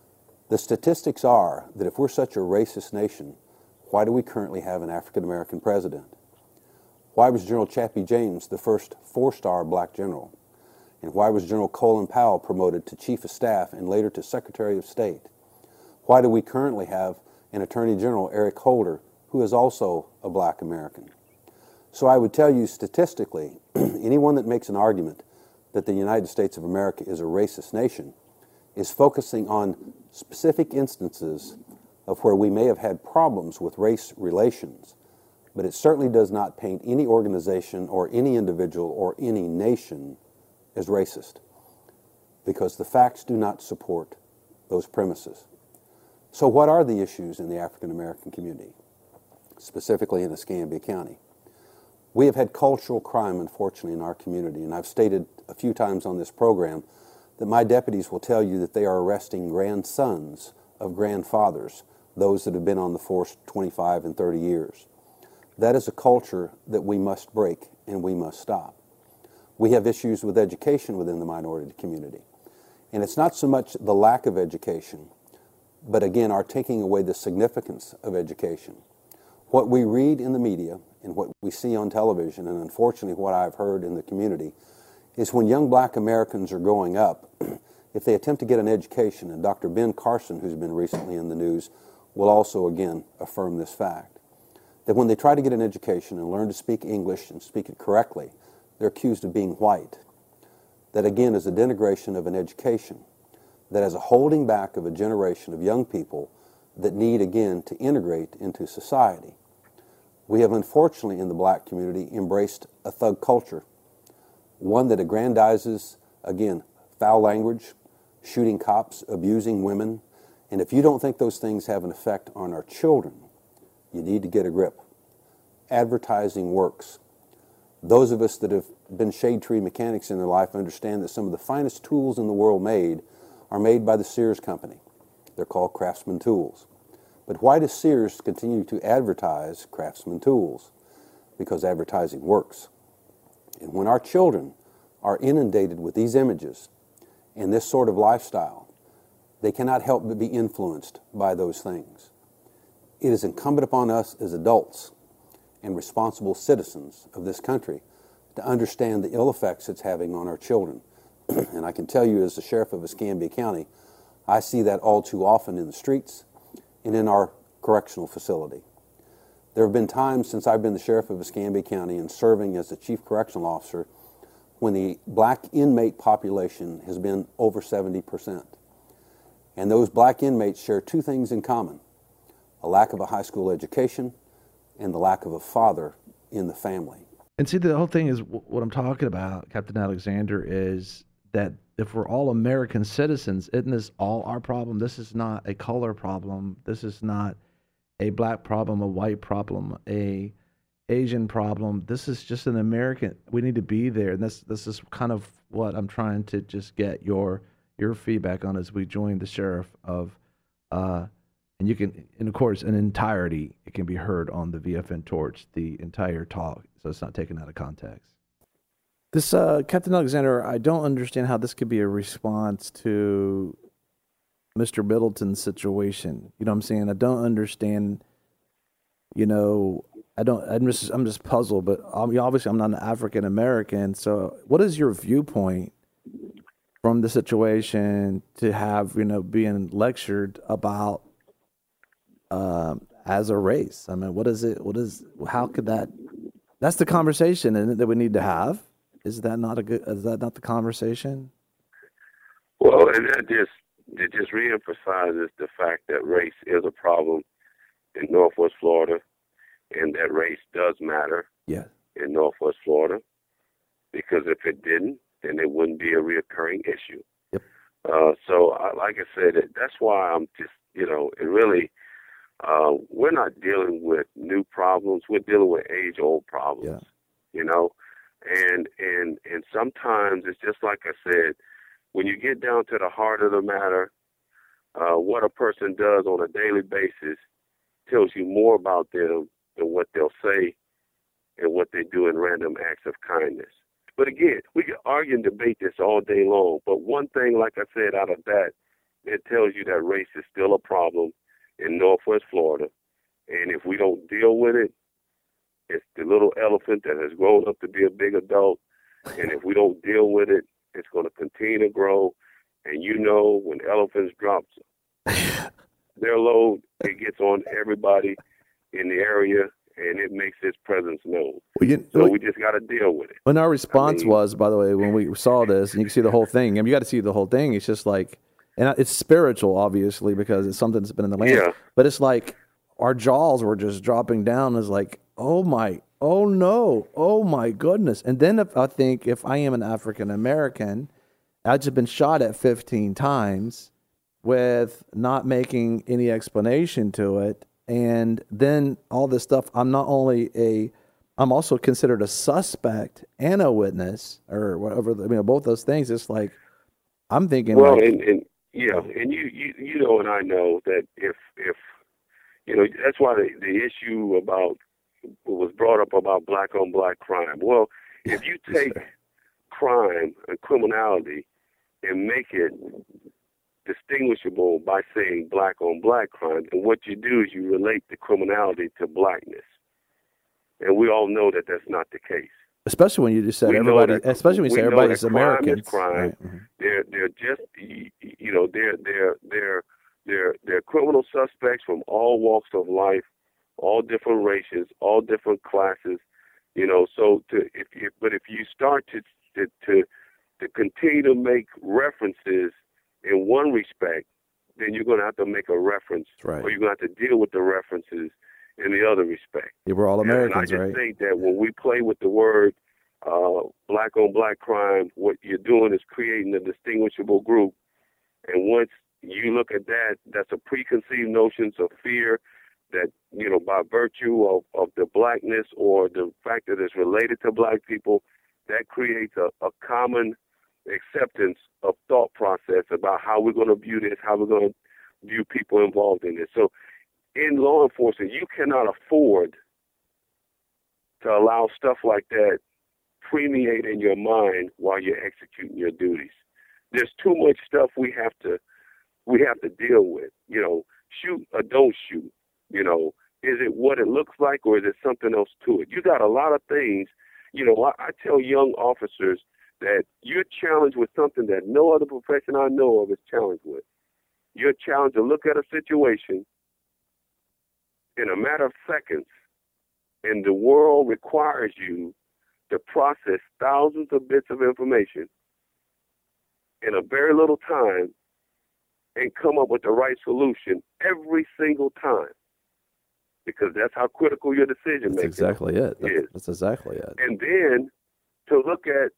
The statistics are that if we're such a racist nation, why do we currently have an African American president? Why was General Chappie James the first 4-star black general? And why was General Colin Powell promoted to Chief of Staff and later to Secretary of State? Why do we currently have an Attorney General, Eric Holder, who is also a black American? So I would tell you statistically, anyone that makes an argument that the United States of America is a racist nation is focusing on specific instances of where we may have had problems with race relations, but it certainly does not paint any organization or any individual or any nation as racist, because the facts do not support those premises. So what are the issues in the African American community, specifically in Escambia County? We have had cultural crime, unfortunately, in our community, and I've stated a few times on this program that my deputies will tell you that they are arresting grandsons of grandfathers, those that have been on the force 25 and 30 years. That is a culture that we must break and we must stop. We have issues with education within the minority community. And it's not so much the lack of education, but again, our taking away the significance of education. What we read in the media and what we see on television, and unfortunately what I've heard in the community, is when young black Americans are growing up, if they attempt to get an education, and Dr. Ben Carson, who's been recently in the news, will also again affirm this fact, that when they try to get an education and learn to speak English and speak it correctly, they're accused of being white. That again is a denigration of an education, that is a holding back of a generation of young people that need again to integrate into society. We have unfortunately in the black community embraced a thug culture, one that aggrandizes, again, foul language, shooting cops, abusing women, and if you don't think those things have an effect on our children, you need to get a grip. Advertising works. Those of us that have been shade tree mechanics in their life understand that some of the finest tools in the world made are made by the Sears Company. They're called Craftsman tools. But why does Sears continue to advertise Craftsman tools? Because advertising works. And when our children are inundated with these images and this sort of lifestyle, they cannot help but be influenced by those things. It is incumbent upon us as adults and responsible citizens of this country to understand the ill effects it's having on our children. And I can tell you as the sheriff of Escambia County, I see that all too often in the streets and in our correctional facility. There have been times since I've been the sheriff of Escambia County and serving as the chief correctional officer when the black inmate population has been over 70%. And those black inmates share two things in common: a lack of a high school education and the lack of a father in the family. And see, the whole thing is what I'm talking about, Captain Alexander, is that if we're all American citizens, isn't this all our problem? This is not a color problem. This is not a black problem, a white problem, a Asian problem. This is just an American. We need to be there. And this is kind of what I'm trying to just get your feedback on as we join the sheriff of, and you can, and of course, in entirety, it can be heard on the VFN Torch, the entire talk, so it's not taken out of context. This, Captain Alexander, I don't understand how this could be a response to Mr. Middleton's situation. You know what I'm saying? I don't understand, I'm just puzzled, but obviously I'm not an African American, so what is your viewpoint from the situation to have, being lectured about as a race? I mean, how could that's the conversation that we need to have. Is that not the conversation? Well, and it just reemphasizes the fact that race is a problem in Northwest Florida, and that race does matter in Northwest Florida, because if it didn't, then it wouldn't be a reoccurring issue. Yep. So, like I said, that's why I'm just, it really, we're not dealing with new problems. We're dealing with age-old problems, And sometimes it's just like I said, when you get down to the heart of the matter, what a person does on a daily basis tells you more about them than what they'll say and what they do in random acts of kindness. But again, we can argue and debate this all day long. But one thing, like I said, out of that it tells you that race is still a problem in Northwest Florida. And if we don't deal with it, it's the little elephant that has grown up to be a big adult. And if we don't deal with it, it's going to continue to grow. And you know, when elephants drop their load, it gets on everybody in the area, and it makes its presence known. So we just got to deal with it. When our response was, by the way, when we saw this, and you can see the whole thing, I mean, you got to see the whole thing. It's just like, and it's spiritual, obviously, because it's something that's been in the land. Yeah. But it's like our jaws were just dropping down. It's like, oh no, oh my goodness. And then if I am an African American, I've just been shot at 15 times with not making any explanation to it. And then all this stuff, I'm also considered a suspect and a witness or whatever. I mean, both those things. It's like, I'm thinking. Well, and you know, and I know that if that's why the issue about what was brought up about black on black crime. Well, if you take crime and criminality and make it distinguishable by saying black on black crime, and what you do is you relate the criminality to blackness, and we all know that that's not the case. Especially when you just said everybody, especially when you say everybody's American. Crime. Mm-hmm. They're just they're criminal suspects from all walks of life, all different races, all different classes. So if you start to continue to make references in one respect, then you're going to have to make a reference, or you're going to have to deal with the references in the other respect. Yeah, we're all Americans, and I just think that when we play with the word black on black crime, what you're doing is creating a distinguishable group. And once you look at that, that's a preconceived notions of fear that, by virtue of the blackness or the fact that it's related to black people, that creates a common acceptance of thought process about how we're going to view this, how we're going to view people involved in this. So in law enforcement, you cannot afford to allow stuff like that permeate in your mind while you're executing your duties. There's too much stuff we have to deal with. Shoot or don't shoot. Is it what it looks like, or is it something else to it? You got a lot of things. I tell young officers that you're challenged with something that no other profession I know of is challenged with. You're challenged to look at a situation in a matter of seconds, and the world requires you to process thousands of bits of information in a very little time and come up with the right solution every single time, because that's how critical your decision making is. That's exactly it. That's exactly it. And then to look at,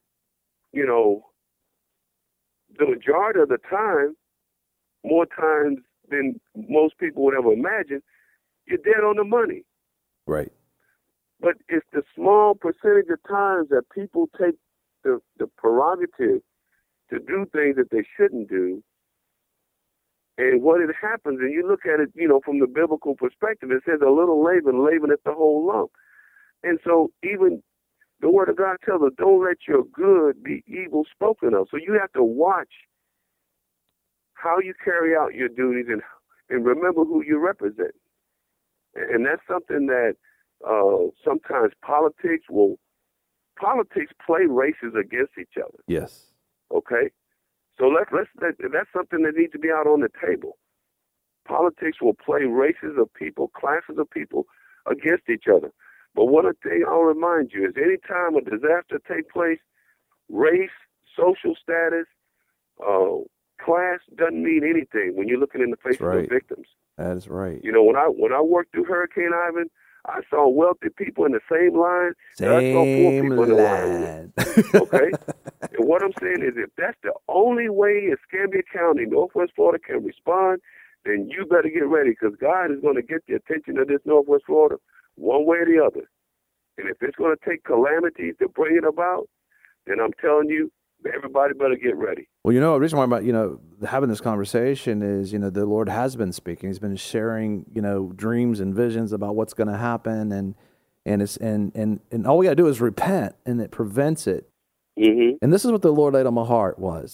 the majority of the time, more times than most people would ever imagine, you're dead on the money. Right. But it's the small percentage of times that people take the prerogative to do things that they shouldn't do. And what it happens, and you look at it, from the biblical perspective, it says a little leaven it the whole lump. And so even the Word of God tells us, don't let your good be evil spoken of. So you have to watch how you carry out your duties and remember who you represent. And that's something that sometimes politics play races against each other. Yes. Okay? So that's something that needs to be out on the table. Politics will play races of people, classes of people against each other. But one thing I'll remind you is any time a disaster takes place, race, social status, class doesn't mean anything when you're looking in the face of the victims. That is right. When I worked through Hurricane Ivan, I saw wealthy people in the same line, and I saw poor people in the line. Okay? And what I'm saying is, if that's the only way Escambia County, Northwest Florida can respond, then you better get ready, because God is going to get the attention of this Northwest Florida one way or the other. And if it's going to take calamity to bring it about, then I'm telling you, everybody better get ready. Well, the reason why I'm about, having this conversation is, the Lord has been speaking. He's been sharing, dreams and visions about what's going to happen, and all we got to do is repent, and it prevents it. Mm-hmm. And this is what the Lord laid on my heart was,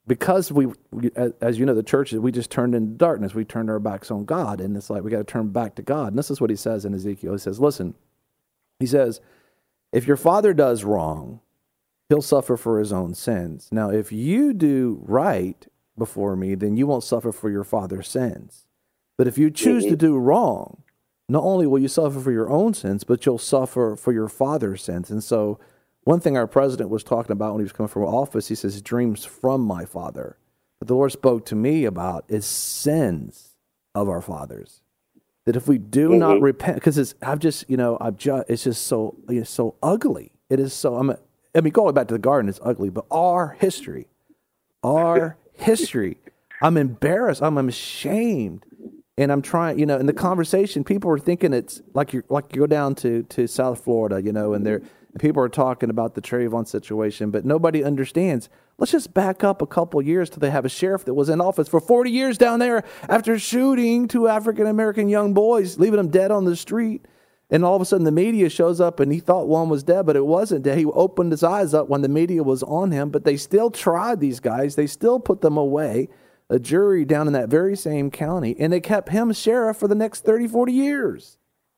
because we, as you know, the churches, we just turned into darkness. We turned our backs on God, and it's like we got to turn back to God. And this is what he says in Ezekiel. He says, listen, he says, if your father does wrong, he'll suffer for his own sins. Now, if you do right before me, then you won't suffer for your father's sins. But if you choose to do wrong, not only will you suffer for your own sins, but you'll suffer for your father's sins. And so one thing our president was talking about when he was coming from office, he says, dreams from my father. But the Lord spoke to me about is sins of our fathers. That if we do not repent, because it's just so ugly. It is so, I mean, going back to the garden, it's ugly, but our history, I'm embarrassed. I'm ashamed. And I'm trying, in the conversation, people are thinking it's like you go down to South Florida, and people are talking about the Trayvon situation, but nobody understands. Let's just back up a couple years till they have a sheriff that was in office for 40 years down there after shooting 2 African-American young boys, leaving them dead on the street. And all of a sudden the media shows up and he thought one was dead, but it wasn't dead. He opened his eyes up when the media was on him, but they still tried these guys. They still put them away, a jury down in that very same county, and they kept him sheriff for the next 30, 40 years.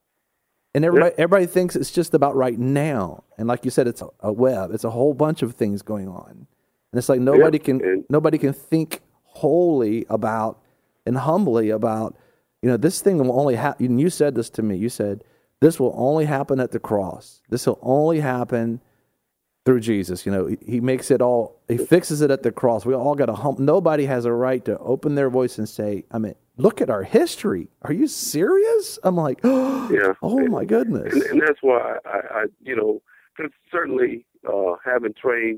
And everybody thinks it's just about right now. And like you said, it's a web. It's a whole bunch of things going on. And it's like nobody can think wholly about and humbly about, this thing will only happen. And you said this to me. You said, this will only happen at the cross. This will only happen through Jesus. He makes it all, he fixes it at the cross. We all got to nobody has a right to open their voice and say, look at our history. Are you serious? I'm like, oh my goodness. And that's why I because certainly having trained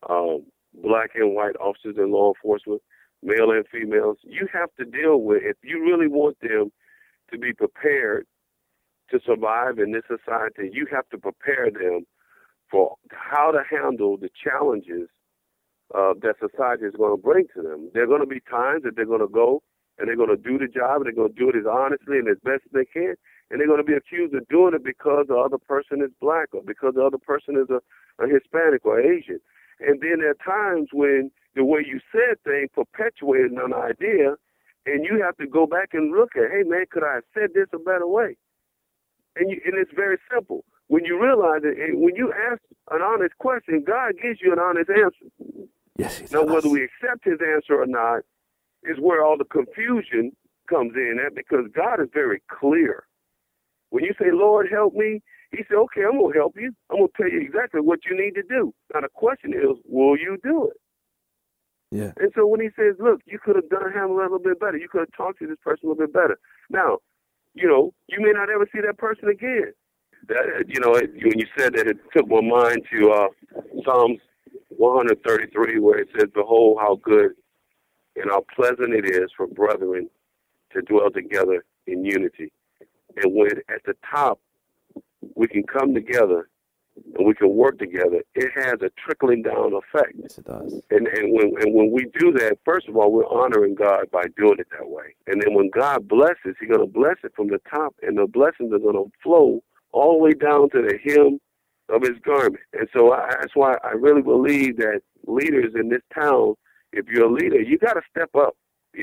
black and white officers in law enforcement, male and females, you have to deal with, if you really want them to be prepared to survive in this society, you have to prepare them for how to handle the challenges that society is going to bring to them. There are going to be times that they're going to go and they're going to do the job, and they're going to do it as honestly and as best as they can, and they're going to be accused of doing it because the other person is black or because the other person is a Hispanic or Asian. And then there are times when the way you said things perpetuated an idea, and you have to go back and look at, hey, man, could I have said this a better way? And it's very simple. When you realize it, when you ask an honest question, God gives you an honest answer. Yes, He does. Now, whether we accept His answer or not is where all the confusion comes in at, because God is very clear. When you say, Lord, help me, He said, okay, I'm going to help you. I'm going to tell you exactly what you need to do. Now, the question is, will you do it? Yeah. And so when He says, look, you could have handled that a little bit better. You could have talked to this person a little bit better. Now, you may not ever see that person again. That, when you said that, it took my mind to Psalms 133, where it says, behold, how good and how pleasant it is for brethren to dwell together in unity. And when at the top we can come together and we can work together, it has a trickling down effect. Yes, it does. And when we do that, first of all, we're honoring God by doing it that way. And then when God blesses, He's going to bless it from the top, and the blessings are going to flow all the way down to the hem of His garment. And so that's why I really believe that leaders in this town, if you're a leader, you got to step up,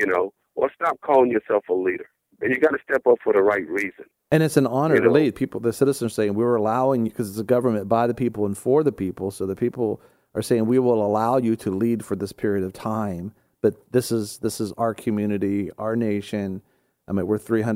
or stop calling yourself a leader. And you got to step up for the right reason. And it's an honor to lead. The citizens are saying, we're allowing you, because it's a government by the people and for the people. So the people are saying, we will allow you to lead for this period of time. But this is our community, our nation. We're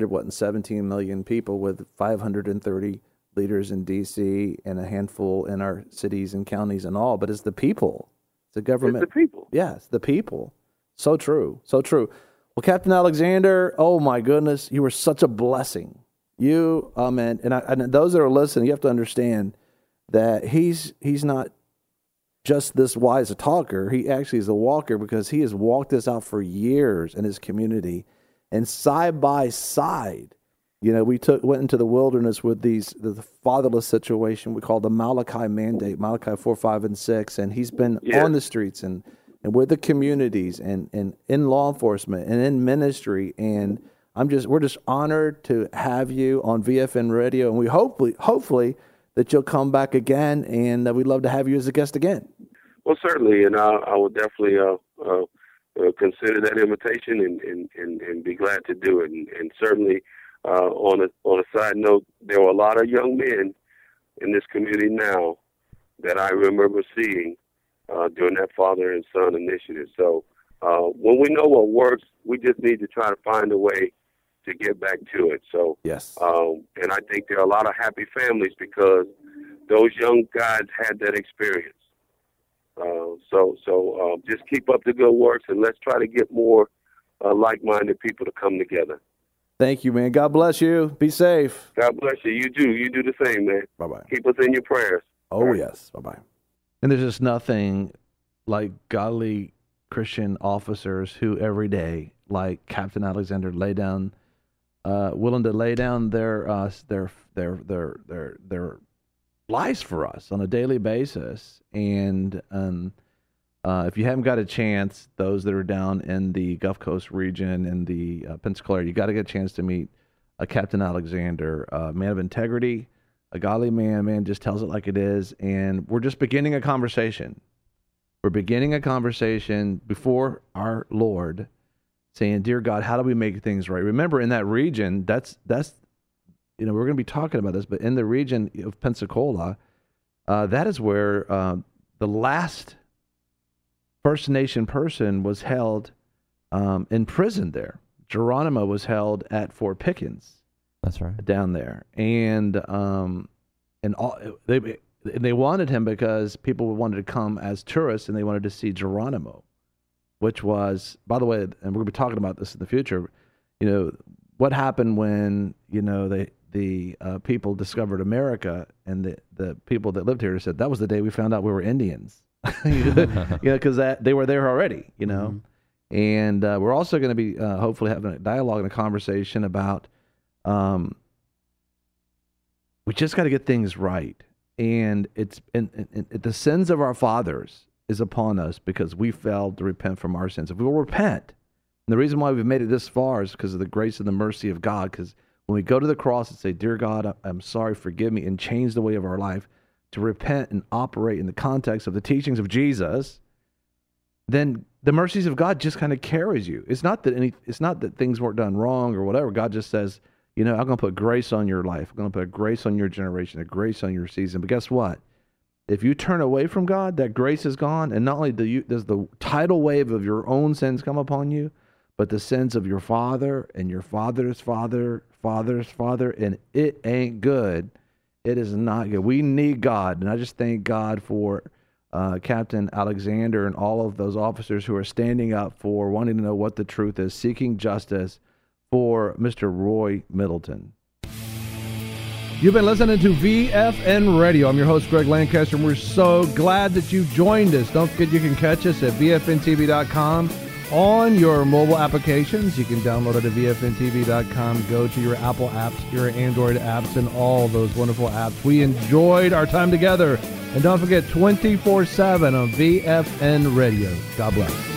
317 million people with 530 leaders in D.C. and a handful in our cities and counties and all. But it's the people. It's the government. It's the people. Yes, the people. So true. So true. Well, Captain Alexander, oh my goodness, you were such a blessing. You, man, and those that are listening, you have to understand that he's not just this wise a talker. He actually is a walker, because he has walked this out for years in his community. And side by side, we went into the wilderness with the fatherless situation we call the Malachi Mandate, Malachi 4, 5, and 6, and he's been on the streets and with the communities and in law enforcement and in ministry. And we're just honored to have you on VFN Radio, and we hopefully that you'll come back again, and we'd love to have you as a guest again. Well, certainly, and I will definitely consider that invitation and be glad to do it. And certainly, on a side note, there were a lot of young men in this community now that I remember seeing during that father and son initiative. So when we know what works, we just need to try to find a way to get back to it. So yes, and I think there are a lot of happy families because those young guys had that experience. So just keep up the good works, and let's try to get more like-minded people to come together. Thank you, man. God bless you. Be safe. God bless you. You do the same, man. Bye-bye. Keep us in your prayers. Oh, yes. Bye-bye. And there's just nothing like godly Christian officers who every day, like Captain Alexander, willing to lay down their lives for us on a daily basis. And if you haven't got a chance, those that are down in the Gulf Coast region and the Pensacola area, you got to get a chance to meet Captain Alexander, a man of integrity, a godly man, just tells it like it is. And we're just beginning a conversation. We're beginning a conversation before our Lord, saying, "Dear God, how do we make things right?" Remember, in that region, that's we're going to be talking about this, but in the region of Pensacola, that is where the last First Nation person was held in prison there. Geronimo was held at Fort Pickens. That's right. Down there. And they wanted him because people wanted to come as tourists and they wanted to see Geronimo, which was, by the way, and we're going to be talking about this in the future, what happened when, the people discovered America, and the people that lived here said that was the day we found out we were Indians, because they were there already, Mm-hmm. And we're also going to be hopefully having a dialogue and a conversation about we just got to get things right, and it's and the sins of our fathers is upon us because we failed to repent from our sins. If we will repent, and the reason why we've made it this far is because of the grace and the mercy of God. Because when we go to the cross and say, "Dear God, I'm sorry, forgive me," and change the way of our life to repent and operate in the context of the teachings of Jesus, then the mercies of God just kind of carries you. It's not that things weren't done wrong or whatever. God just says, I'm going to put grace on your life. I'm going to put grace on your generation, a grace on your season. But guess what? If you turn away from God, that grace is gone. And not only does the tidal wave of your own sins come upon you, but the sins of your father and your father's father, father's father, and it ain't good. It is not good. We need God. And I just thank God for Captain Alexander and all of those officers who are standing up for wanting to know what the truth is, seeking justice for Mr. Roy Middleton. You've been listening to VFN Radio. I'm your host, Greg Lancaster, and we're so glad that you joined us. Don't forget you can catch us at VFNTV.com on your mobile applications. You can download it at VFNTV.com. Go to your Apple apps, your Android apps, and all those wonderful apps. We enjoyed our time together. And don't forget, 24/7 on VFN Radio. God bless.